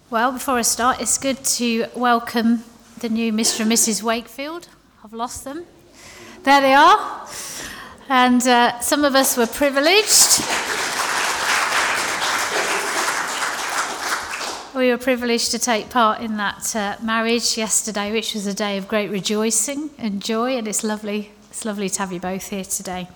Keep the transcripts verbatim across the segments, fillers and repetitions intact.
Well, before I start, it's good to welcome the new Mister and Missus Wakefield. I've lost them. There they are. And uh, some of us were privileged. We were privileged to take part in that uh, marriage yesterday, which was a day of great rejoicing and joy, and it's lovely. It's lovely to have you both here today.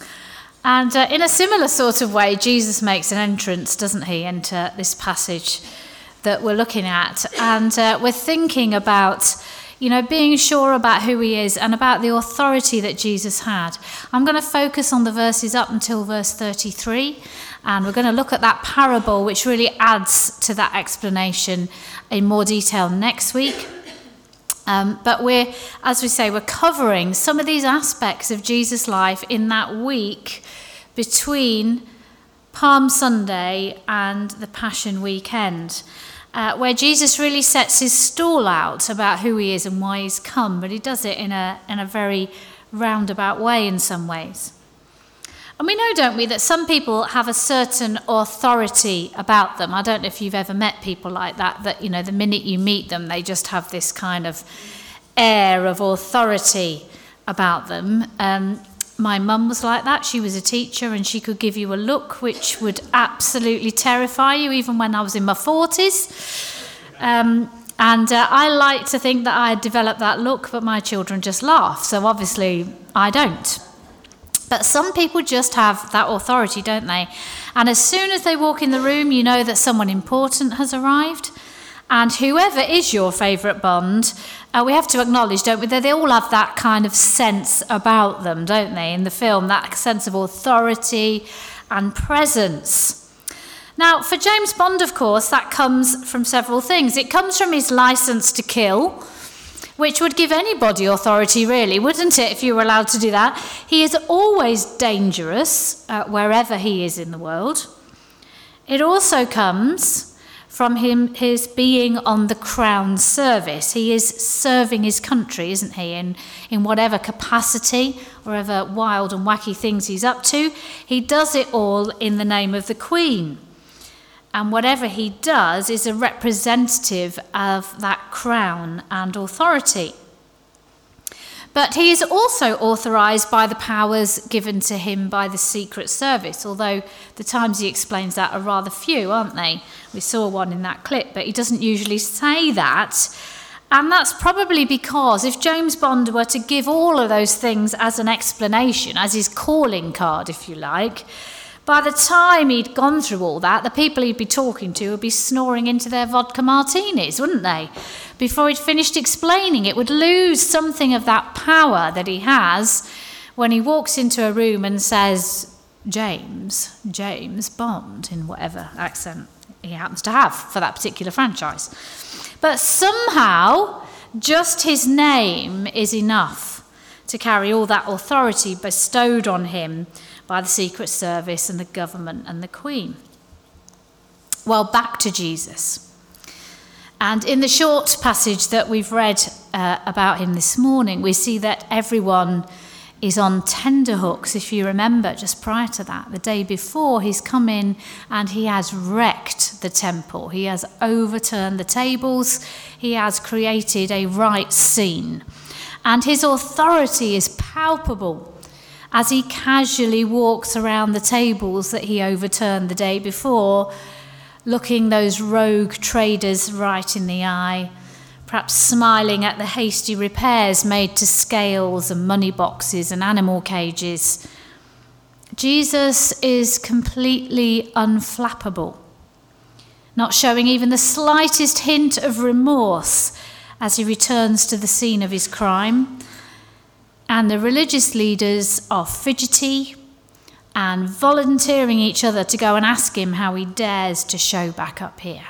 And uh, in a similar sort of way, Jesus makes an entrance, doesn't he, into this passage that we're looking at. And uh, we're thinking about, you know, being sure about who he is and about the authority that Jesus had. I'm going to focus on the verses up until verse thirty-three, and we're going to look at that parable, which really adds to that explanation in more detail next week. Um, but we're, as we say, we're covering some of these aspects of Jesus' life in that week between Palm Sunday and the Passion Weekend, uh, where Jesus really sets his stall out about who he is and why he's come, but he does it in a in a very roundabout way in some ways. And we know, don't we, that some people have a certain authority about them. I don't know if you've ever met people like that, that, you know, the minute you meet them, they just have this kind of air of authority about them. Um, my mum was like that. She was a teacher, and she could give you a look which would absolutely terrify you, even when I was in my forties. Um, and uh, I like to think that I had developed that look, but my children just laugh. So obviously I don't. But some people just have that authority, don't they? And as soon as they walk in the room, you know that someone important has arrived. And whoever is your favourite Bond, uh, we have to acknowledge, don't we, that they all have that kind of sense about them, don't they, in the film, that sense of authority and presence. Now, for James Bond, of course, that comes from several things. It comes from his licence to kill, which would give anybody authority, really, wouldn't it, if you were allowed to do that? He is always dangerous, uh, wherever he is in the world. It also comes from him, his being on the crown service. He is serving his country, isn't he, in, in whatever capacity, whatever wild and wacky things he's up to. He does it all in the name of the Queen. And whatever he does is a representative of that crown and authority. But he is also authorised by the powers given to him by the Secret Service, although the times he explains that are rather few, aren't they? We saw one in that clip, but he doesn't usually say that. And that's probably because if James Bond were to give all of those things as an explanation, as his calling card, if you like, by the time he'd gone through all that, the people he'd be talking to would be snoring into their vodka martinis, wouldn't they? Before he'd finished explaining, it would lose something of that power that he has when he walks into a room and says, James, James Bond, in whatever accent he happens to have for that particular franchise. But somehow, just his name is enough to carry all that authority bestowed on him by the Secret Service and the government and the Queen. Well, back to Jesus. And in the short passage that we've read uh, about him this morning, we see that everyone is on tenterhooks, if you remember, just prior to that. The day before, he's come in and he has wrecked the temple. He has overturned the tables. He has created a right scene. And his authority is palpable as he casually walks around the tables that he overturned the day before, looking those rogue traders right in the eye, perhaps smiling at the hasty repairs made to scales and money boxes and animal cages. Jesus is completely unflappable, not showing even the slightest hint of remorse as he returns to the scene of his crime. And the religious leaders are fidgety and volunteering each other to go and ask him how he dares to show back up here.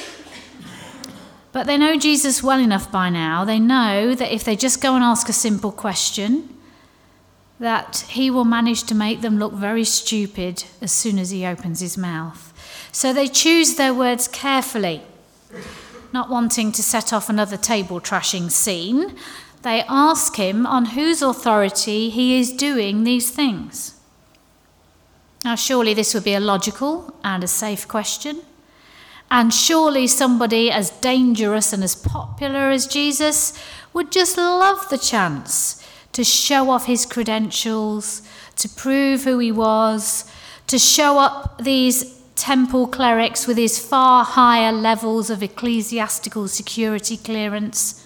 But they know Jesus well enough by now. They know that if they just go and ask a simple question, that he will manage to make them look very stupid as soon as he opens his mouth. So they choose their words carefully, not wanting to set off another table trashing scene. They ask him on whose authority he is doing these things. Now, surely this would be a logical and a safe question. And surely somebody as dangerous and as popular as Jesus would just love the chance to show off his credentials, to prove who he was, to show up these temple clerics with his far higher levels of ecclesiastical security clearance.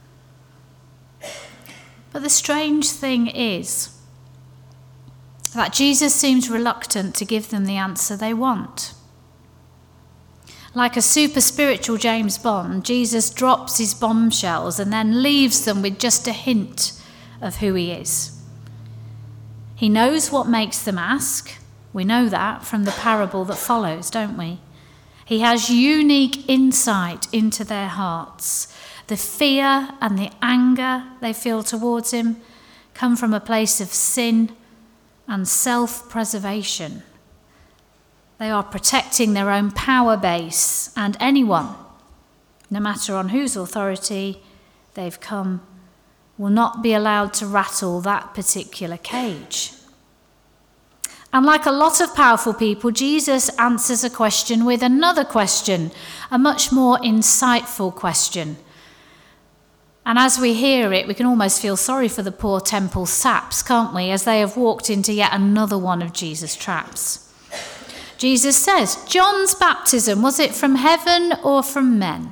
But the strange thing is that Jesus seems reluctant to give them the answer they want. Like a super spiritual James Bond, Jesus drops his bombshells and then leaves them with just a hint of who he is. He knows what makes them ask. We know that from the parable that follows, don't we? He has unique insight into their hearts. The fear and the anger they feel towards him come from a place of sin and self-preservation. They are protecting their own power base, and anyone, no matter on whose authority they've come, will not be allowed to rattle that particular cage. And like a lot of powerful people, Jesus answers a question with another question, a much more insightful question. And as we hear it, we can almost feel sorry for the poor temple saps, can't we, as they have walked into yet another one of Jesus' traps. Jesus says, John's baptism, was it from heaven or from men?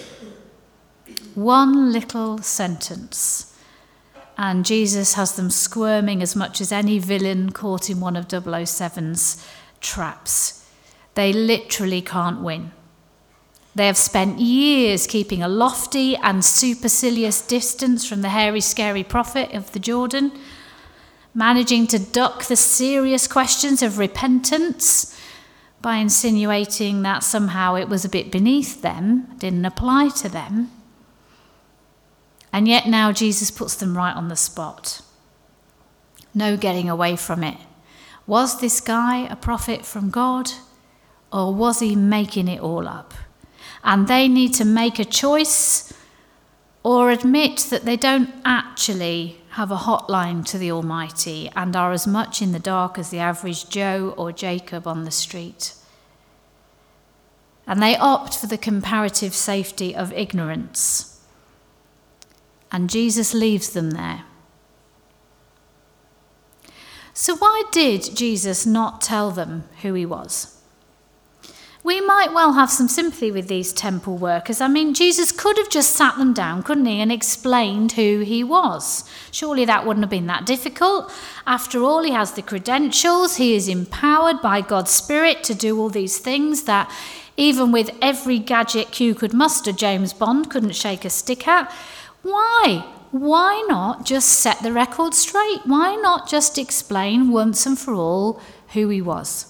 One little sentence, and Jesus has them squirming as much as any villain caught in one of double oh seven's traps. They literally can't win. They have spent years keeping a lofty and supercilious distance from the hairy, scary prophet of the Jordan, managing to duck the serious questions of repentance by insinuating that somehow it was a bit beneath them, didn't apply to them. And yet now Jesus puts them right on the spot. No getting away from it. Was this guy a prophet from God, or was he making it all up? And they need to make a choice or admit that they don't actually have a hotline to the Almighty and are as much in the dark as the average Joe or Jacob on the street. And they opt for the comparative safety of ignorance. And Jesus leaves them there. So why did Jesus not tell them who he was? We might well have some sympathy with these temple workers. I mean, Jesus could have just sat them down, couldn't he, and explained who he was. Surely that wouldn't have been that difficult. After all, he has the credentials. He is empowered by God's Spirit to do all these things that even with every gadget Q could muster, James Bond couldn't shake a stick at. Why? Why not just set the record straight? Why not just explain once and for all who he was?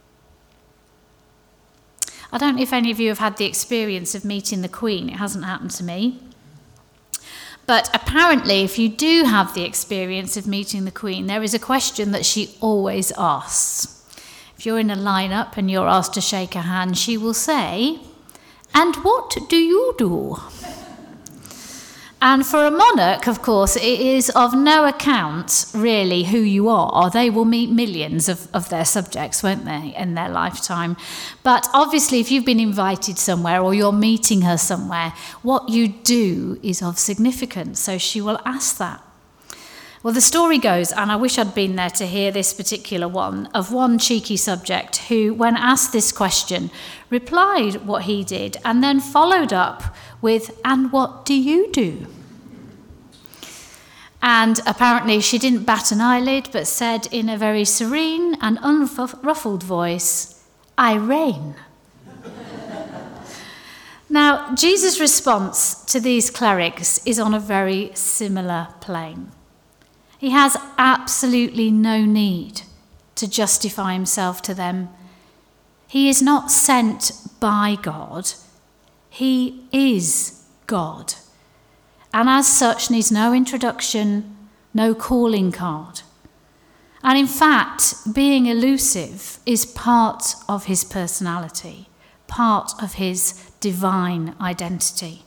I don't know if any of you have had the experience of meeting the Queen. It hasn't happened to me. But apparently, if you do have the experience of meeting the Queen, there is a question that she always asks. If you're in a lineup and you're asked to shake her hand, she will say, "And what do you do?" And for a monarch, of course, it is of no account, really, who you are. They will meet millions of, of their subjects, won't they, in their lifetime. But obviously, if you've been invited somewhere or you're meeting her somewhere, what you do is of significance. So she will ask that. Well, the story goes, and I wish I'd been there to hear this particular one, of one cheeky subject who, when asked this question, replied what he did and then followed up with, "And what do you do?" And apparently she didn't bat an eyelid, but said in a very serene and unruffled voice, "I reign." Now, Jesus' response to these clerics is on a very similar plane. He has absolutely no need to justify himself to them. He is not sent by God. He is God. And as such needs no introduction, no calling card. And in fact, being elusive is part of his personality, part of his divine identity.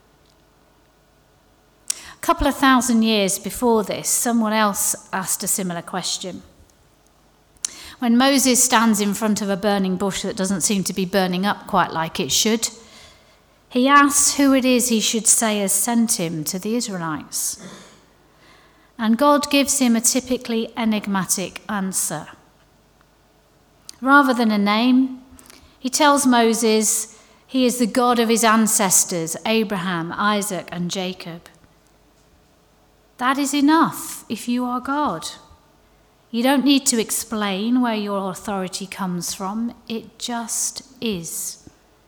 A couple of thousand years before this, someone else asked a similar question. When Moses stands in front of a burning bush that doesn't seem to be burning up quite like it should, he asks who it is he should say has sent him to the Israelites. And God gives him a typically enigmatic answer. Rather than a name, he tells Moses he is the God of his ancestors, Abraham, Isaac, and Jacob. That is enough if you are God. You don't need to explain where your authority comes from. It just is.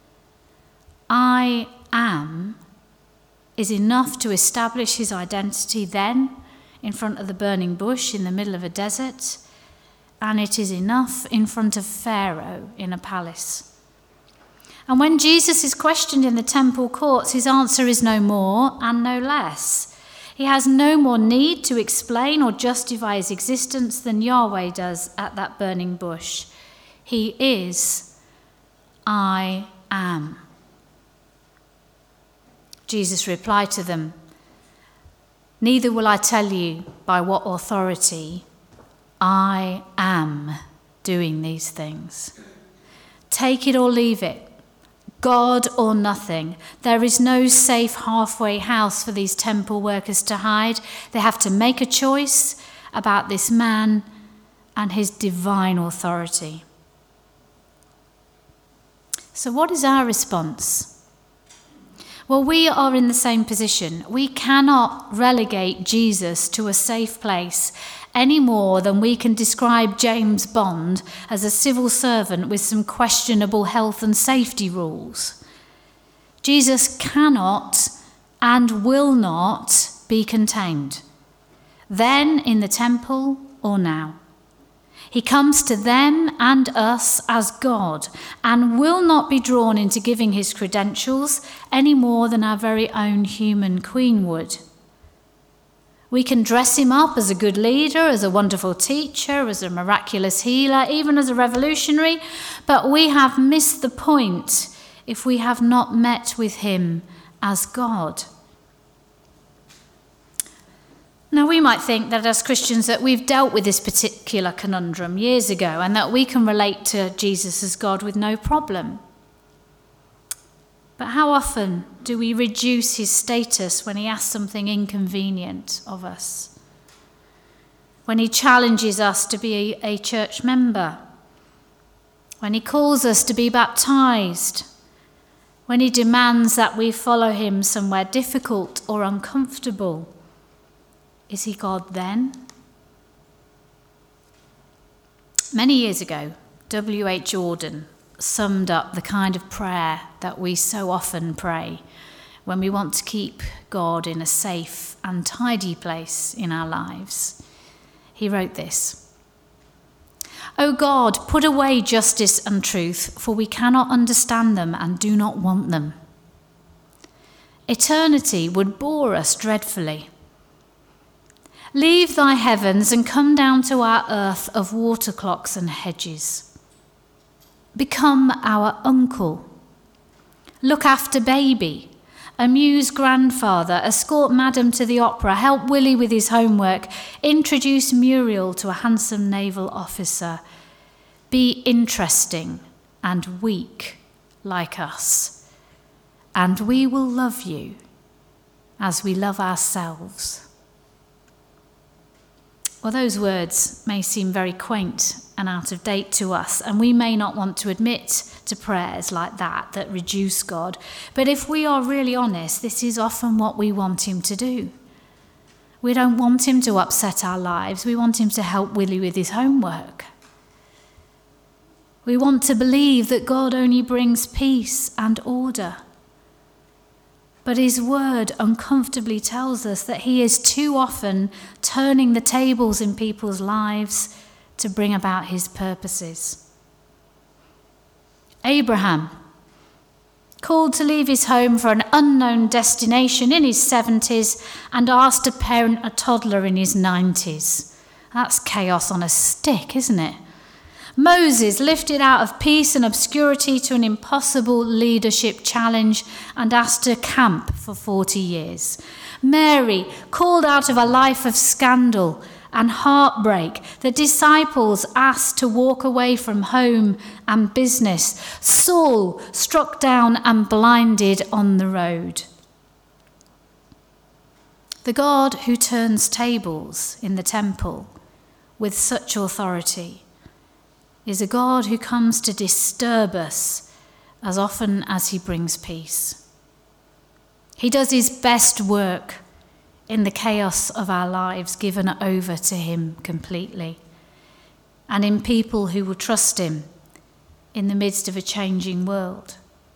I am is enough to establish his identity then in front of the burning bush in the middle of a desert, and it is enough in front of Pharaoh in a palace. And when Jesus is questioned in the temple courts, his answer is no more and no less. He has no more need to explain or justify his existence than Yahweh does at that burning bush. He is, I am. Jesus replied to them, neither will I tell you by what authority I am doing these things. Take it or leave it. God or nothing. There is no safe halfway house for these temple workers to hide. They have to make a choice about this man and his divine authority. So what is our response? Well, we are in the same position. We cannot relegate Jesus to a safe place any more than we can describe James Bond as a civil servant with some questionable health and safety rules. Jesus cannot and will not be contained, then in the temple or now. He comes to them and us as God and will not be drawn into giving his credentials any more than our very own human queen would. We can dress him up as a good leader, as a wonderful teacher, as a miraculous healer, even as a revolutionary, but we have missed the point if we have not met with him as God. Now, we might think that as Christians that we've dealt with this particular conundrum years ago and that we can relate to Jesus as God with no problem. But how often do we reduce his status when he asks something inconvenient of us? When he challenges us to be a church member? When he calls us to be baptized? When he demands that we follow him somewhere difficult or uncomfortable? Is he God then? Many years ago, W H Auden summed up the kind of prayer that we so often pray when we want to keep God in a safe and tidy place in our lives. He wrote this: O God, put away justice and truth, for we cannot understand them and do not want them. Eternity would bore us dreadfully. Leave thy heavens and come down to our earth of water clocks and hedges. Become our uncle. Look after baby. Amuse grandfather. Escort madam to the opera. Help Willie with his homework. Introduce Muriel to a handsome naval officer. Be interesting and weak like us. And we will love you as we love ourselves. Well, those words may seem very quaint and out of date to us, and we may not want to admit to prayers like that that reduce God. But if we are really honest, this is often what we want him to do. We don't want him to upset our lives. We want him to help Willie with his homework. We want to believe that God only brings peace and order. But his word uncomfortably tells us that he is too often turning the tables in people's lives to bring about his purposes. Abraham, called to leave his home for an unknown destination in his seventies and asked to parent a toddler in his nineties. That's chaos on a stick, isn't it? Moses lifted out of peace and obscurity to an impossible leadership challenge and asked to camp for forty years. Mary, called out of a life of scandal and heartbreak. The disciples asked to walk away from home and business. Saul struck down and blinded on the road. The God who turns tables in the temple with such authority is a God who comes to disturb us as often as he brings peace. He does his best work in the chaos of our lives, given over to him completely, and in people who will trust him in the midst of a changing world.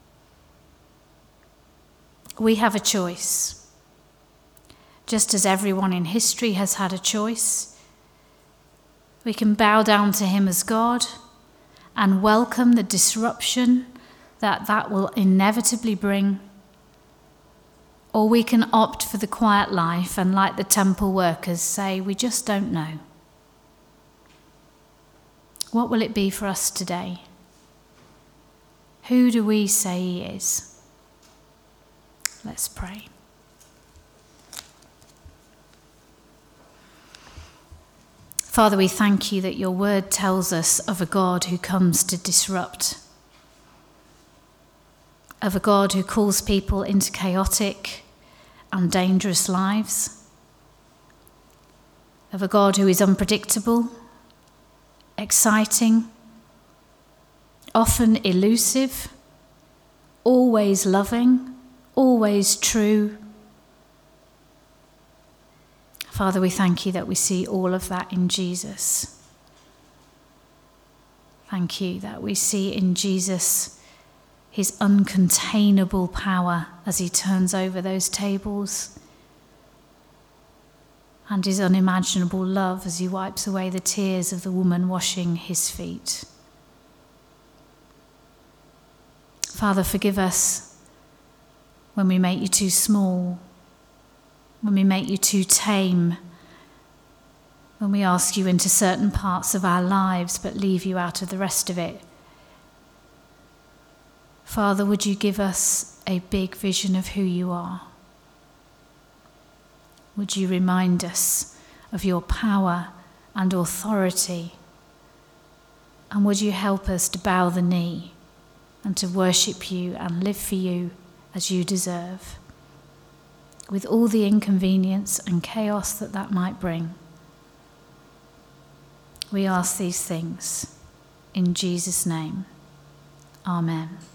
We have a choice. Just as everyone in history has had a choice, we can bow down to him as God and welcome the disruption that that will inevitably bring. Or we can opt for the quiet life and, like the temple workers, say, we just don't know. What will it be for us today? Who do we say he is? Let's pray. Father, we thank you that your word tells us of a God who comes to disrupt, of a God who calls people into chaotic and dangerous lives, of a God who is unpredictable, exciting, often elusive, always loving, always true. Father, we thank you that we see all of that in Jesus. Thank you that we see in Jesus his uncontainable power as he turns over those tables, and his unimaginable love as he wipes away the tears of the woman washing his feet. Father, forgive us when we make you too small, when we make you too tame, when we ask you into certain parts of our lives but leave you out of the rest of it. Father, would you give us a big vision of who you are? Would you remind us of your power and authority? And would you help us to bow the knee and to worship you and live for you as you deserve, with all the inconvenience and chaos that that might bring? We ask these things in Jesus' name. Amen.